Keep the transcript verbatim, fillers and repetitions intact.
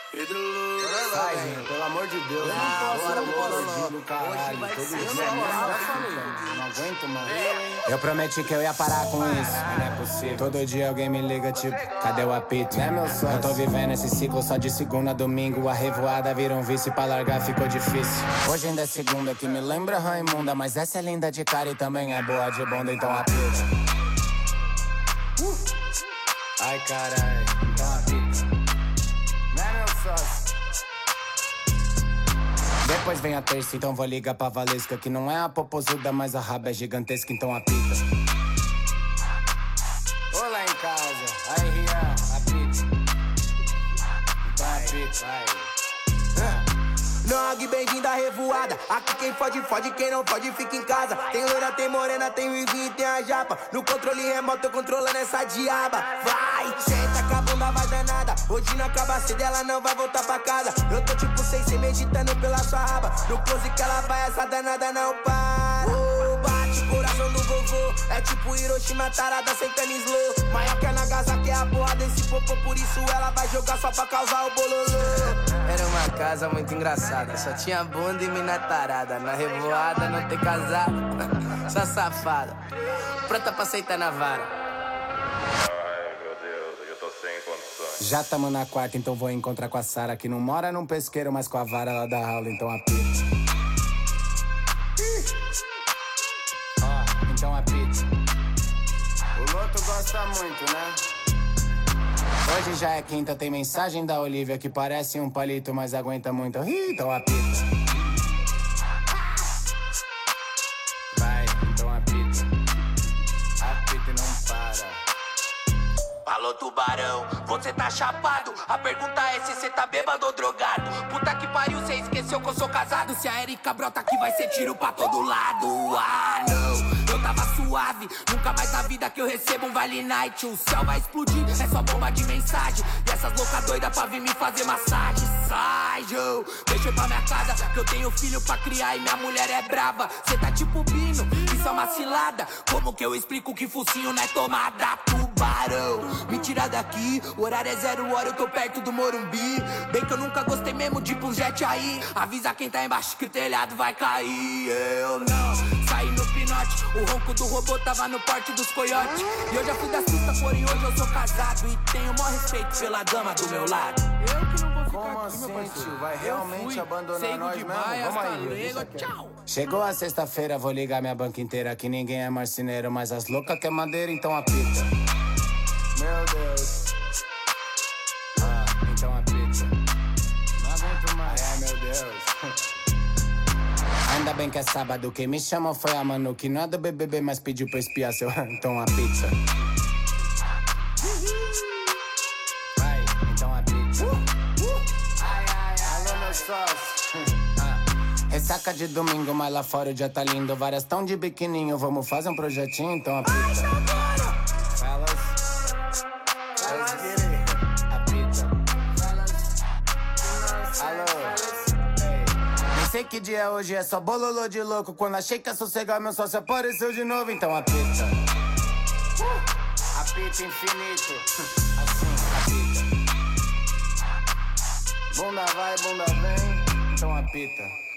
Sai, gente, pelo amor de Deus. Ah, não bora, bora, não. Do caralho, Hoje vai todo ser dia, só né? Rafa, Não aguento mais. Eu prometi que eu ia parar com isso, mas não é possível. Todo dia alguém me liga, tipo, cadê o apito? É meu sonho. Eu tô vivendo esse ciclo só de segunda a domingo. A revoada vira um vício, pra largar ficou difícil. Hoje ainda é segunda, que me lembra Raimunda, mas essa é linda de cara e também é boa de bunda, então apita. Uh. Ai, carai, então apita. Não é meu sócio. Depois vem a terça, então vou ligar pra Valesca, que não é a popozuda, mas a raba é gigantesca, então apita. Olá em casa, aí Rian, apita. Então apita, vai. Nog, bem-vindo à revoada. Aqui quem pode, fode, quem não pode, fica em casa. Tem loira, tem morena, tem vizinho e tem a japa. No controle remoto eu controlando essa diaba. Vai, senta com a bunda, vai danada. Hoje não acaba cedo, ela não vai voltar pra casa. Eu tô tipo sem ser meditando pela sua raba. No close que ela vai, essa danada não para. Oh, bate coração do vovô. É tipo Hiroshima tarada sem canislo. Maior que a Nagasaki é a porra desse popô. Por isso ela vai jogar só pra causar o bololô. Era uma casa muito engraçada, só tinha bunda e mina tarada. Na revoada não tem casado, só safada, pronta pra aceitar na vara. Ai meu Deus, eu tô sem condições. Já tamo na quarta, então vou encontrar com a Sara, que não mora num pesqueiro, mas com a vara ela dá aula, então apita. Ó, oh, então apita. O Loto gosta muito, né? Hoje já é quinta, tem mensagem da Olivia que parece um palito, mas aguenta muito. Ih, então apita. Vai, então apita. Apita e não para. Alô, tubarão, você tá chapado? A pergunta é se cê tá bêbado ou drogado. Puta que pariu, cê esqueceu que eu sou casado. Se a Erika brota aqui vai ser tiro pra todo lado. Ah, não. Eu tava suave, nunca mais na vida que eu recebo um Vale Night. O céu vai explodir, é só bomba de mensagem. Dessas loucas doidas pra vir me fazer massagem. Sai, Joe, deixa eu ir pra minha casa, que eu tenho filho pra criar e minha mulher é brava. Cê tá tipo Bino, isso é uma cilada. Como que eu explico que focinho não é tomada? Tubarão, me tira daqui, o horário é zero hora, eu tô perto do Morumbi. Bem que eu nunca gostei mesmo de ir pra um jet aí. Avisa quem tá embaixo que o telhado vai cair. Eu não saí no pinote, o ronco do robô tava no porte dos coiotes. E eu já fui da cista, porém hoje eu sou casado e tenho o maior respeito pela dama do meu lado. Eu que não vou ficar Como aqui, meu assim, parceiro. tio? Vai Eu realmente fui, abandonar sei nós de mesmo? baia, Vamos aí, hasta deixa luego, quieto. tchau. Chegou a sexta-feira, vou ligar minha banca inteira, que ninguém é marceneiro, mas as loucas quer madeira, então apita. Meu Deus. Ah, então apita. Não aguento mais. Ai, ai, meu Deus. Ainda bem que é sábado, quem me chamou foi a Manu, que não é do B B B, mas pediu pra espiar seu... então a pizza. Vai, então a pizza. Ai, ai, ai, alô, meu sócio. Ah, ressaca de domingo, mas lá fora o dia tá lindo. Várias tão de biquininho, vamos fazer um projetinho, então a pizza. Fellas, let's get it. A pizza. Alô. Sei que dia hoje é só bololô de louco. Quando achei que ia sossegar, meu sócio apareceu de novo. Então apita. Apita infinito. Assim, apita. Bunda vai, bunda vem. Então apita.